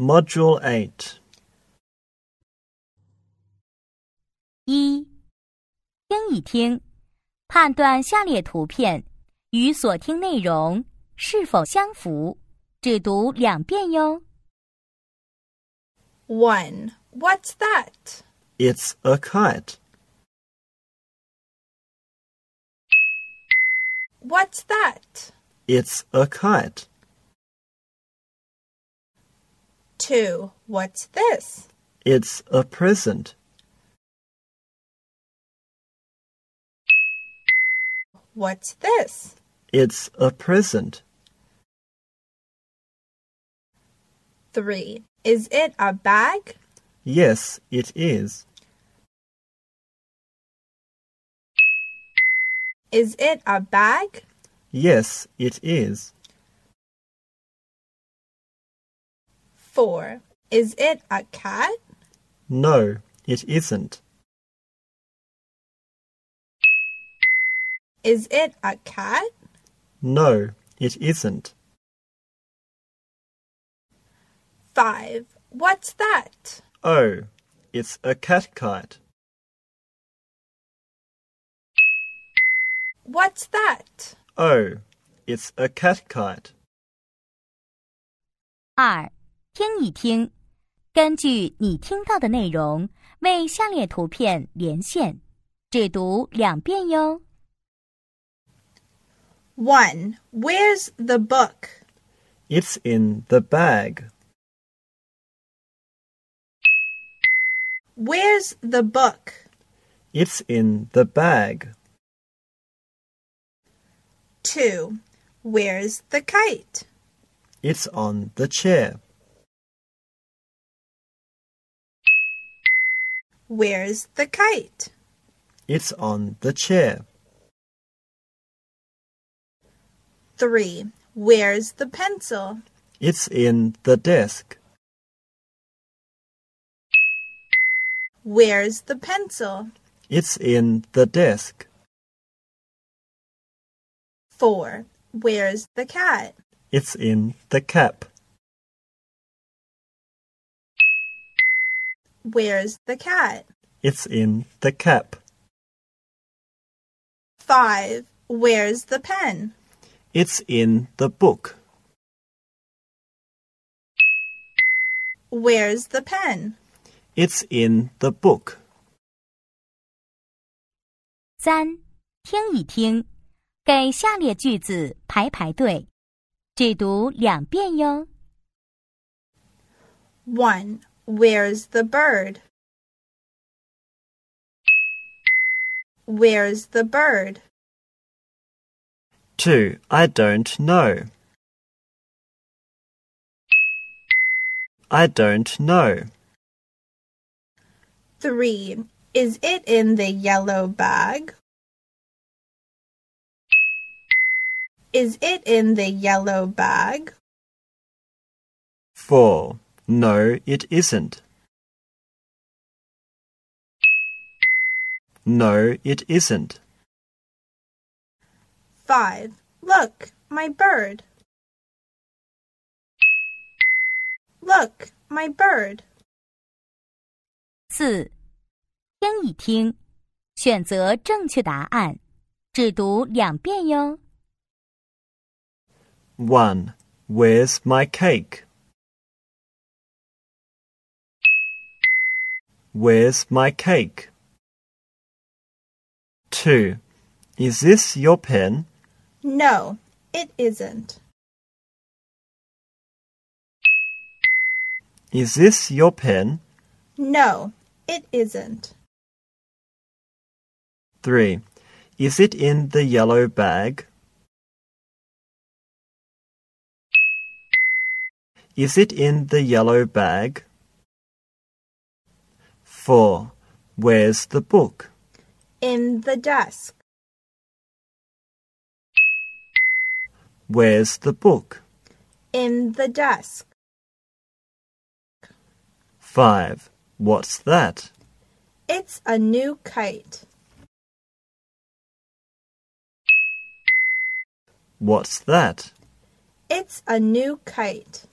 Module 8. 一、听一听，判断下列图片与所听内容是否相符，只读2遍哟。 1. What's that? It's a kite. What's that? It's a kite. 2. What's this? It's a present. What's this? It's a present. 3. Is it a bag? Yes, it is. Is it a bag? Yes, it is. 4. Is it a cat? No, it isn't. Is it a cat? No, it isn't. 5. What's that? Oh, it's a cat kite. What's that? Oh, it's a cat kite. 2. 听一听，根据你听到的内容，为下列图片连线，只读2遍哟。 1. Where's the book? It's in the bag. Where's the book? It's in the bag. 2. Where's the kite? It's on the chair. Where's the kite? It's on the chair. 3. Where's the pencil? It's in the desk. Where's the pencil? It's in the desk. 4. Where's the cat? It's in the cap. Where's the cat? It's in the cap. 5. Where's the pen? It's in the book. Where's the pen? It's in the book. 3. 听一听，给下列句子排队，只读2遍哟。 1. Where's the bird? Where's the bird? 2. I don't know. I don't know. 3. Is it in the yellow bag? Is it in the yellow bag? 4. No, it isn't. No, it isn't. 5. Look, my bird. Look, my bird. 4. 听一听，选择正确答案，只读2遍哟。 1. Where's my cake? Where's my cake? 2. Is this your pen? No, it isn't. Is this your pen? No, it isn't. 3. Is it in the yellow bag? Is it in the yellow bag? 4. Where's the book? In the desk. Where's the book? In the desk. 5. What's that? It's a new kite. What's that? It's a new kite.